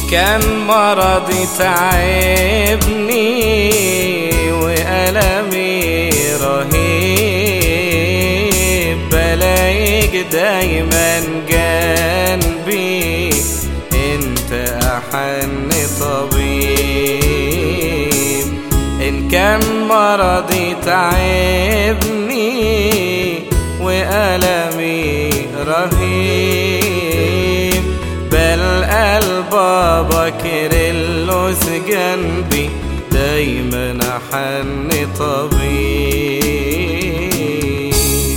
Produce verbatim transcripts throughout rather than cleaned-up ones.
كان مرضي تعبني وألمي رهيب، بلاقيك دايما جنبي، انت أحن طبيب. إن كان مرضي تعبني وألمي رهيب، بل بابا كيرلس جنبي، دايما أحن طبيب.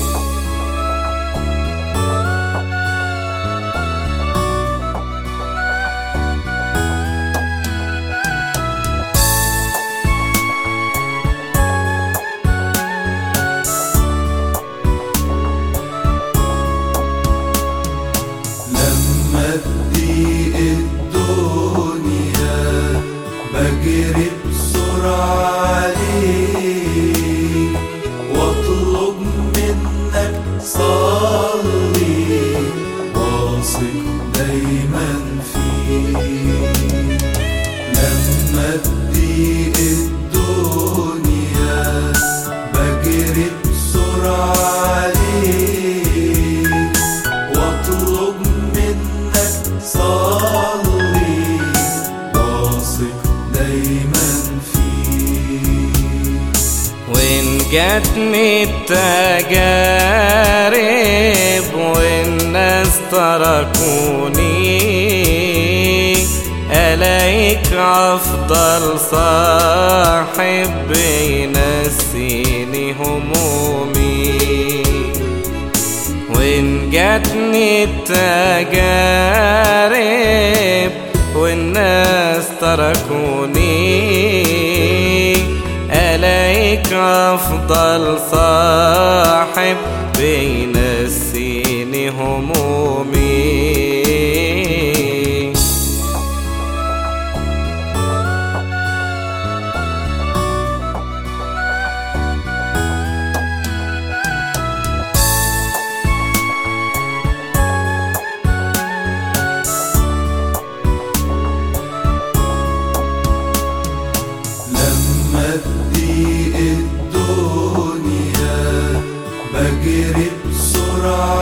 لما تضيق الدنيا بجري بسرعة عليك، واطلب منك صلي، واثق دايما فيك. لما تضيق الدنيا بجري بسرعة عليك، واطلب منك صلي، واثق دايما فيك. وإن جاتني التجارب والناس تركوني، ألاقيك أفضل صاحب بينسيني همومي. وإن جاتني التجارب والناس تركوني، ألاقيك أفضل صاحب بينسيني همومي. لما تضيق الدنيا بجري بسرعة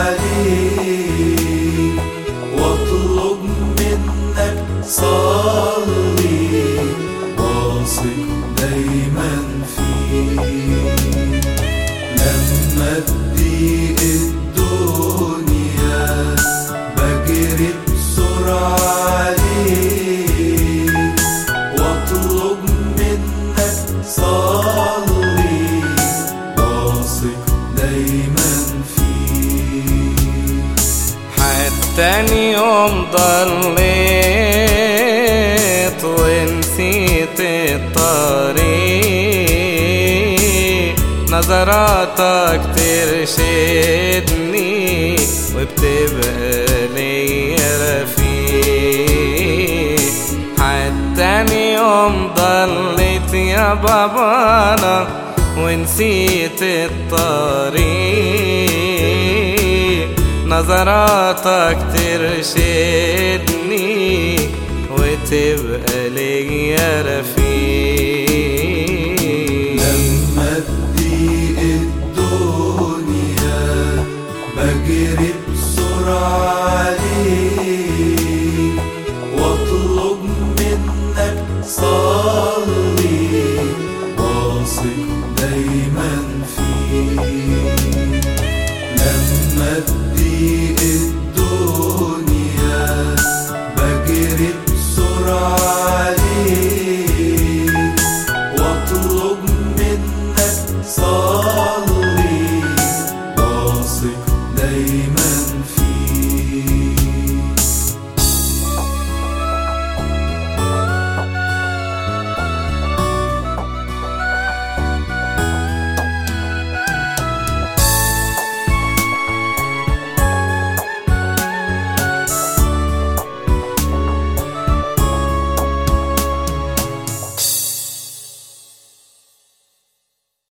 عليك، واطلب منك صلي، واثق دايما فيك. لما تضيق الدنيا بجري بسرعة عليك، واطلب منك صلي، واثق دايما فيك. حتى يوم ضليت ونسيت الطريق، نظراتك ترشدني وبتبقى لي رفيق. حتى يوم ضليت يا بابانا ونسيت الطريق، نظراتك ترشدني وتبقى لي رفيق.